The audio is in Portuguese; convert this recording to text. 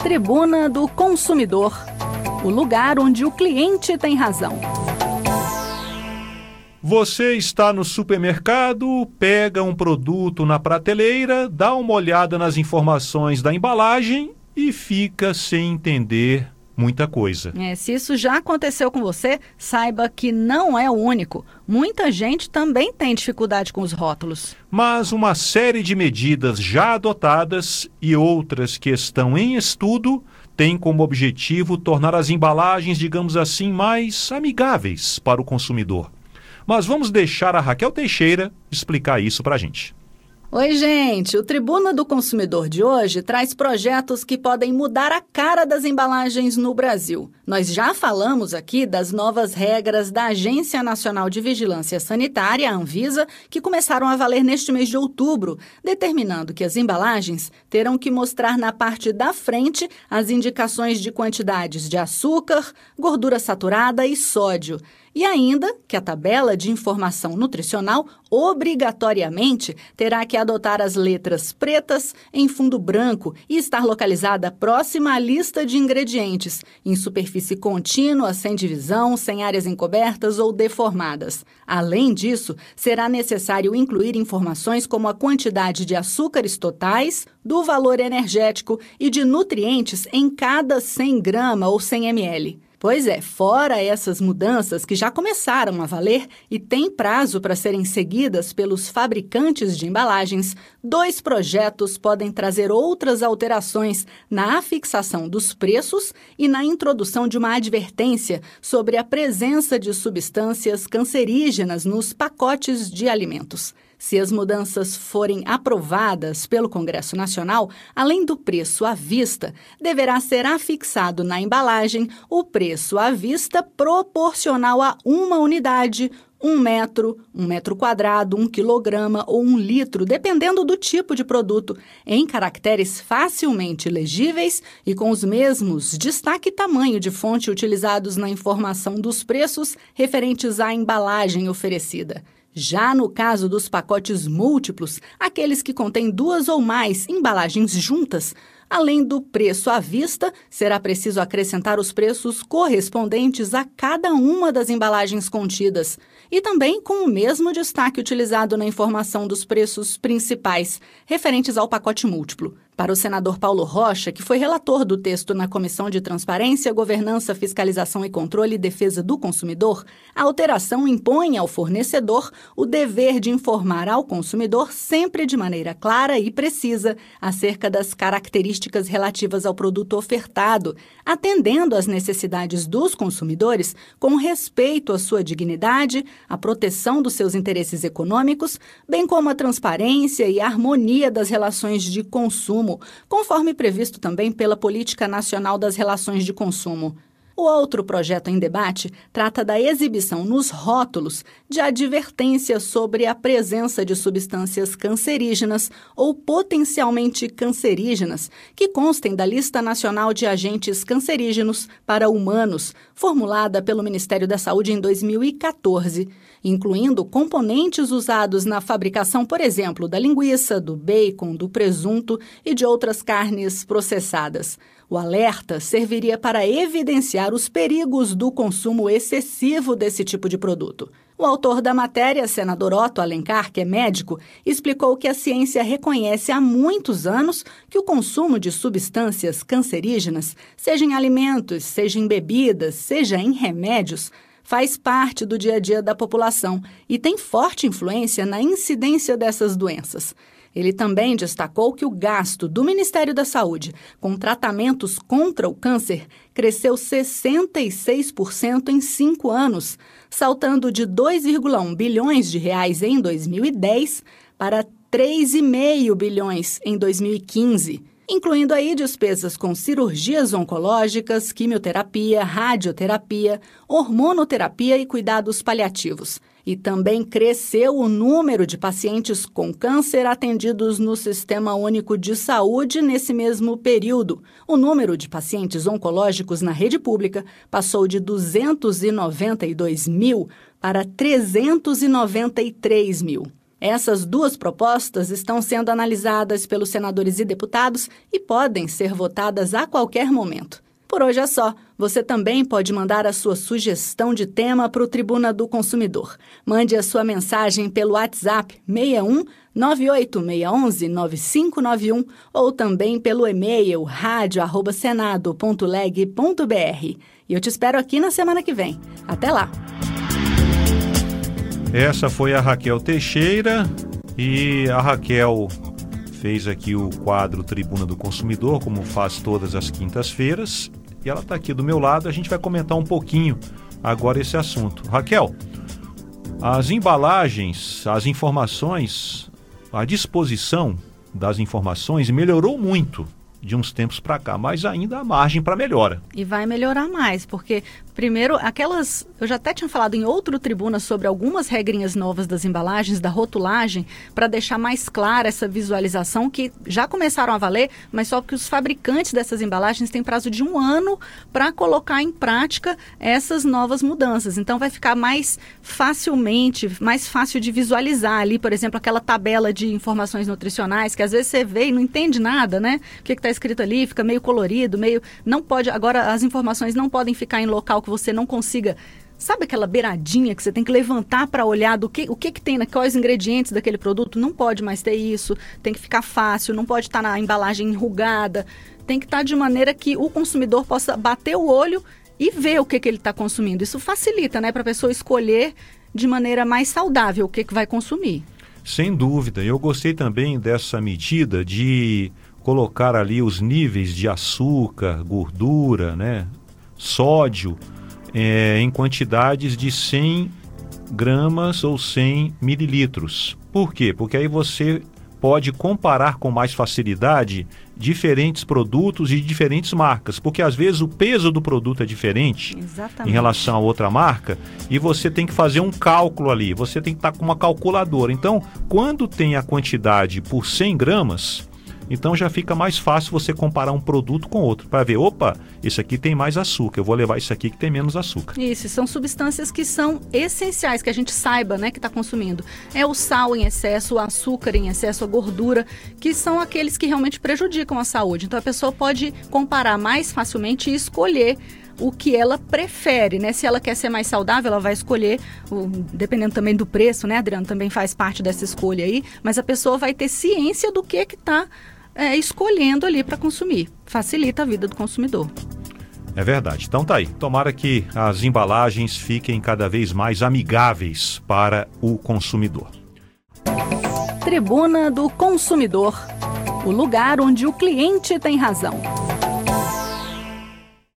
Tribuna do Consumidor, o lugar onde o cliente tem razão. Você está no supermercado, pega um produto na prateleira, dá uma olhada nas informações da embalagem e fica sem entender muita coisa. Se isso já aconteceu com você, saiba que não é o único. Muita gente também tem dificuldade com os rótulos. Mas uma série de medidas já adotadas e outras que estão em estudo tem como objetivo tornar as embalagens, digamos assim, mais amigáveis para o consumidor. Mas vamos deixar a Raquel Teixeira explicar isso para a gente. Oi, gente! O Tribuna do Consumidor de hoje traz projetos que podem mudar a cara das embalagens no Brasil. Nós já falamos aqui das novas regras da Agência Nacional de Vigilância Sanitária, a Anvisa, que começaram a valer neste mês de outubro, determinando que as embalagens terão que mostrar na parte da frente as indicações de quantidades de açúcar, gordura saturada e sódio. E ainda que a tabela de informação nutricional obrigatoriamente terá que adotar as letras pretas em fundo branco e estar localizada próxima à lista de ingredientes, em superfície contínua, sem divisão, sem áreas encobertas ou deformadas. Além disso, será necessário incluir informações como a quantidade de açúcares totais, do valor energético e de nutrientes em cada 100 gramas ou 100 ml. Pois é, fora essas mudanças que já começaram a valer e têm prazo para serem seguidas pelos fabricantes de embalagens, 2 projetos podem trazer outras alterações na afixação dos preços e na introdução de uma advertência sobre a presença de substâncias cancerígenas nos pacotes de alimentos. Se as mudanças forem aprovadas pelo Congresso Nacional, além do preço à vista, deverá ser afixado na embalagem o preço à vista proporcional a uma unidade, 1 metro, 1 metro quadrado, 1 quilograma ou 1 litro, dependendo do tipo de produto, em caracteres facilmente legíveis e com os mesmos destaque e tamanho de fonte utilizados na informação dos preços referentes à embalagem oferecida. Já no caso dos pacotes múltiplos, aqueles que contêm 2 ou mais embalagens juntas, além do preço à vista, será preciso acrescentar os preços correspondentes a cada uma das embalagens contidas e também com o mesmo destaque utilizado na informação dos preços principais, referentes ao pacote múltiplo. Para o senador Paulo Rocha, que foi relator do texto na Comissão de Transparência, Governança, Fiscalização e Controle e Defesa do Consumidor, a alteração impõe ao fornecedor o dever de informar ao consumidor sempre de maneira clara e precisa acerca das características relativas ao produto ofertado, atendendo às necessidades dos consumidores com respeito à sua dignidade, à proteção dos seus interesses econômicos, bem como a transparência e a harmonia das relações de consumo, conforme previsto também pela Política Nacional das Relações de Consumo. O outro projeto em debate trata da exibição nos rótulos de advertência sobre a presença de substâncias cancerígenas ou potencialmente cancerígenas que constem da Lista Nacional de Agentes Cancerígenos para Humanos, formulada pelo Ministério da Saúde em 2014, incluindo componentes usados na fabricação, por exemplo, da linguiça, do bacon, do presunto e de outras carnes processadas. O alerta serviria para evidenciar os perigos do consumo excessivo desse tipo de produto. O autor da matéria, senador Otto Alencar, que é médico, explicou que a ciência reconhece há muitos anos que o consumo de substâncias cancerígenas, seja em alimentos, seja em bebidas, seja em remédios, faz parte do dia a dia da população e tem forte influência na incidência dessas doenças. Ele também destacou que o gasto do Ministério da Saúde com tratamentos contra o câncer cresceu 66% em 5 anos, saltando de 2,1 bilhões de reais em 2010 para 3,5 bilhões em 2015. Incluindo aí despesas com cirurgias oncológicas, quimioterapia, radioterapia, hormonoterapia e cuidados paliativos. E também cresceu o número de pacientes com câncer atendidos no Sistema Único de Saúde nesse mesmo período. O número de pacientes oncológicos na rede pública passou de 292 mil para 393 mil. Essas duas propostas estão sendo analisadas pelos senadores e deputados e podem ser votadas a qualquer momento. Por hoje é só. Você também pode mandar a sua sugestão de tema para o Tribuna do Consumidor. Mande a sua mensagem pelo WhatsApp 61 98611 9591 ou também pelo e-mail radio@senado.leg.br. E eu te espero aqui na semana que vem. Até lá! Essa foi a Raquel Teixeira e a Raquel fez aqui o quadro Tribuna do Consumidor, como faz todas as quintas-feiras, e ela está aqui do meu lado. A gente vai comentar um pouquinho agora esse assunto. Raquel, as embalagens, as informações, a disposição das informações melhorou muito de uns tempos para cá, mas ainda há margem para melhora. E vai melhorar mais, porque primeiro, eu já até tinha falado em outro Tribuna sobre algumas regrinhas novas das embalagens, da rotulagem, para deixar mais clara essa visualização, que já começaram a valer, mas só que os fabricantes dessas embalagens têm prazo de 1 ano para colocar em prática essas novas mudanças. Então vai ficar mais fácil de visualizar ali, por exemplo, aquela tabela de informações nutricionais, que às vezes você vê e não entende nada, né? O que está escrito ali, fica meio colorido, não pode, agora as informações não podem ficar em local que você não consiga, sabe aquela beiradinha que você tem que levantar para olhar o que tem, quais ingredientes daquele produto? Não pode mais ter isso, tem que ficar fácil, não pode estar na embalagem enrugada, tem que estar de maneira que o consumidor possa bater o olho e ver o que ele está consumindo. Isso facilita, né, para a pessoa escolher de maneira mais saudável o que vai consumir. Sem dúvida, eu gostei também dessa medida de colocar ali os níveis de açúcar, gordura, né, sódio, em quantidades de 100 gramas ou 100 mililitros. Por quê? Porque aí você pode comparar com mais facilidade diferentes produtos e diferentes marcas, porque às vezes o peso do produto é diferente. Exatamente. Em relação a outra marca, e você tem que fazer um cálculo ali, você tem que estar com uma calculadora. Então, quando tem a quantidade por 100 gramas, então já fica mais fácil você comparar um produto com outro, para ver, opa, esse aqui tem mais açúcar, eu vou levar esse aqui que tem menos açúcar. Isso, são substâncias que são essenciais, que a gente saiba, né, que está consumindo. É o sal em excesso, o açúcar em excesso, a gordura, que são aqueles que realmente prejudicam a saúde. Então a pessoa pode comparar mais facilmente e escolher o que ela prefere, né? Se ela quer ser mais saudável, ela vai escolher, dependendo também do preço, né, Adriano? Também faz parte dessa escolha aí, mas a pessoa vai ter ciência do que está escolhendo ali para consumir. Facilita a vida do consumidor. É verdade. Então tá aí. Tomara que as embalagens fiquem cada vez mais amigáveis para o consumidor. Tribuna do Consumidor. O lugar onde o cliente tem razão.